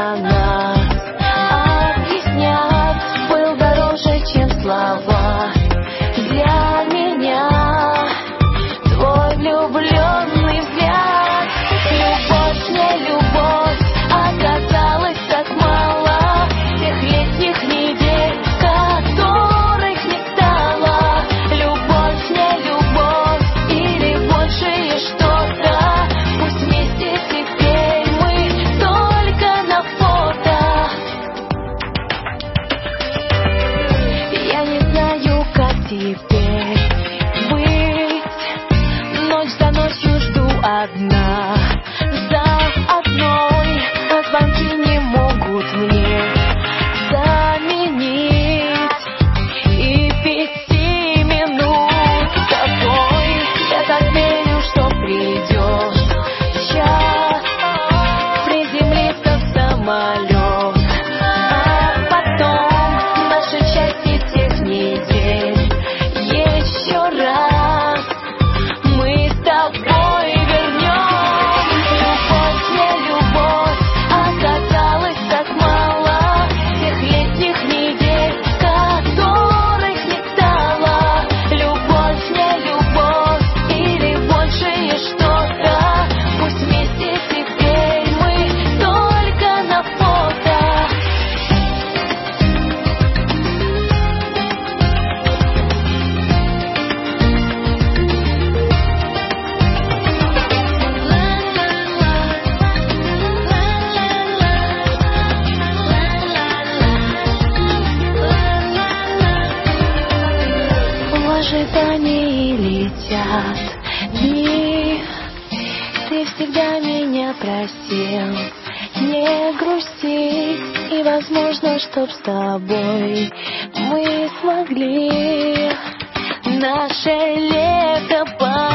для нас. Объяснять был дороже, чем слова. Для меня твой влюбленный взгляд. Любовь, не любовь, оказалось так мало тех летних недель, которых не стало. Любовь, не любовь, или большее что-то. Пусть вместе теперь мы только на фото. Я не знаю, как теперь быть. Ночь за ночью жду одна за одной, а звонки не могут мне заменить и 5 минут с тобой. Я так верю, что придешь час приземлиться в самолет, а потом наше счастье тех недель еще раз мы с тобой вернем. Любовь, не любовь, оказалось так мало тех летних недель, которых не стало. Любовь, не любовь, или большее что-то. Пусть вместе теперь мы только на фото. В ожидании летят дни. Ты всегда меня просил не грустить, и возможно, чтоб с тобой мы смогли наше лето